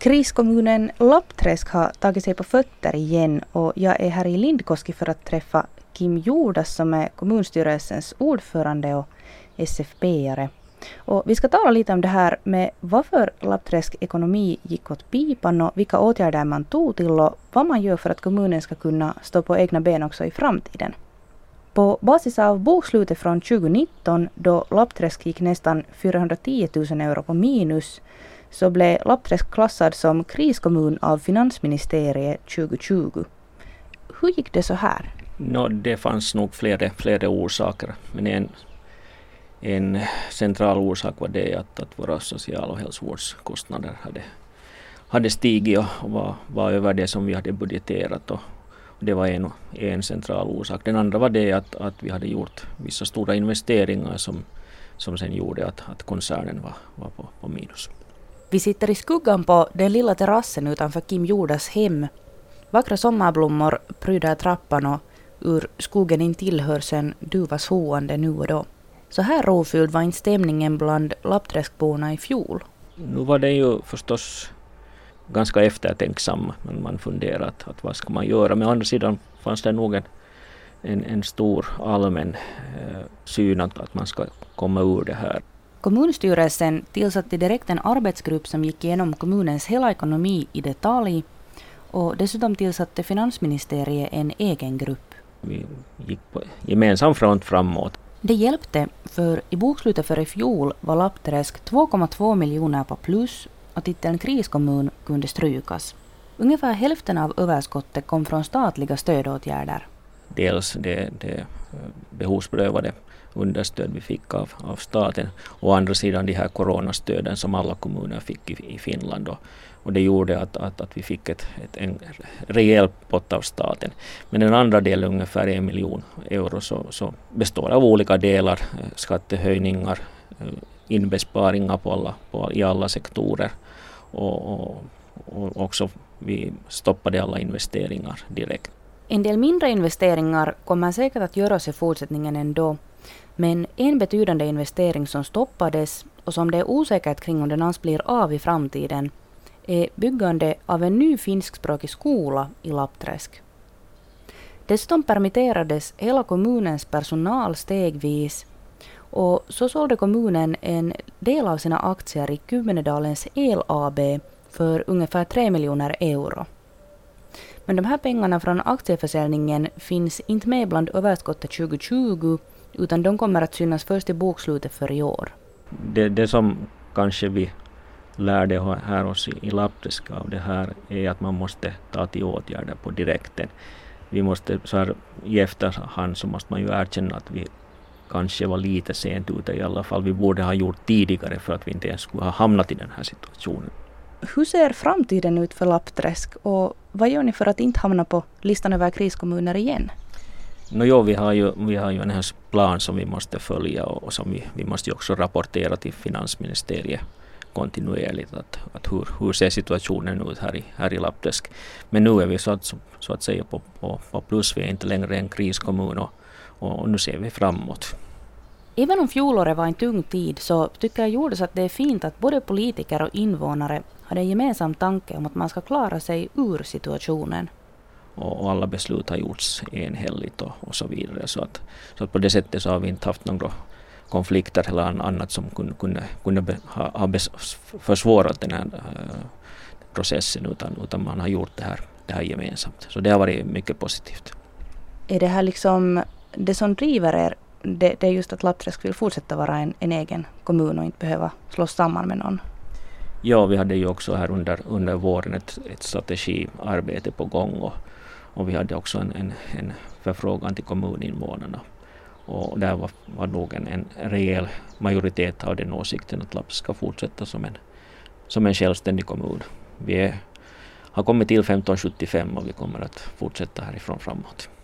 Kriskommunen Lappträsk har tagit sig på fötter igen och jag är här i Lindkoski för att träffa Kim Jordas som är kommunstyrelsens ordförande och SFP-are. Och vi ska tala lite om det här med varför Lappträsk ekonomi gick åt pipan och vilka åtgärder man tog till och vad man gör för att kommunen ska kunna stå på egna ben också i framtiden. På basis av bokslutet från 2019 då Lappträsk gick nästan 410 000 euro på minus så blev Lappträsk klassad som kriskommun av finansministeriet 2020. Hur gick det så här? Det fanns nog flera orsaker, men en central orsak var det att våra social- och hälsovårdskostnader hade stigit och var över det som vi hade budgeterat. Och det var en central orsak. Den andra var det att vi hade gjort vissa stora investeringar som sen gjorde att koncernen var på minus. Vi sitter i skuggan på den lilla terrassen utanför Kim Jordas hem. Vackra sommarblommor pryder trappan och ur skogen intill hörs en duvas hoande nu och då. Så här rofylld var inte stämningen bland Lappträskborna i fjol. Nu var det ju förstås ganska eftertänksam, men man funderade att vad ska man göra. Men å andra sidan fanns det nog en stor allmän syn att man ska komma ur det här. Kommunstyrelsen tillsatte direkt en arbetsgrupp som gick igenom kommunens hela ekonomi i detalj och dessutom tillsatte finansministeriet en egen grupp. Vi gick på gemensam front framåt. Det hjälpte för i bokslutet för i fjol var Lappträsk 2,2 miljoner på plus och titeln kriskommun kunde strykas. Ungefär hälften av överskottet kom från statliga stödåtgärder. Dels det behovsprövade understöd vi fick av staten och å andra sidan de här coronastöden som alla kommuner fick i Finland. Och det gjorde att vi fick en rejäl pott av staten. Men den andra delen, ungefär 1 miljon euro, så består av olika delar, skattehöjningar, inbesparingar i alla sektorer och också vi stoppade alla investeringar direkt. En del mindre investeringar kommer säkert att göras i fortsättningen ändå. Men en betydande investering som stoppades och som det är osäkert kring om den ens blir av i framtiden är byggande av en ny finskspråkig skola i Lappträsk. Dessutom permitterades hela kommunens personal stegvis och så sålde kommunen en del av sina aktier i Kymmenedalens El AB för ungefär 3 miljoner euro. Men de här pengarna från aktieförsäljningen finns inte med bland överskottet 2020 utan de kommer att synas först i bokslutet för i år. Det som kanske vi lärde här oss i Lappträsk av det här är att man måste ta till åtgärder på direkten. Vi måste så här i efterhand så måste man ju erkänna att vi kanske var lite sent ute i alla fall. Vi borde ha gjort tidigare för att vi inte ens skulle ha hamnat i den här situationen. Hur ser framtiden ut för Lappträsk och vad gör ni för att inte hamna på listan över kriskommuner igen? Vi har ju en här plan som vi måste följa och som vi måste också rapportera till finansministeriet kontinuerligt att hur ser situationen ut här i Lappträsk. Men nu är vi så att säga på plus, vi är inte längre en kriskommun och nu ser vi framåt. Även om fjolåret var en tung tid så tycker jag Jordas att det är fint att både politiker och invånare har en gemensam tanke om att man ska klara sig ur situationen. Och alla beslut har gjorts enhälligt och så vidare. Så att på det sättet så har vi inte haft några konflikter eller annat som kunde ha försvårat den här processen utan man har gjort det här gemensamt. Så det har varit mycket positivt. Är det här liksom det som driver er? Det är just att Lappträsk vill fortsätta vara en egen kommun och inte behöva slås samman med någon? Ja, vi hade ju också här under våren ett strategiarbete på gång och vi hade också en förfrågan till kommuninvånarna. Och där var nog en rejäl majoritet av den åsikten att Lappträsk ska fortsätta som en självständig kommun. Vi har kommit till 1575 och vi kommer att fortsätta härifrån framåt.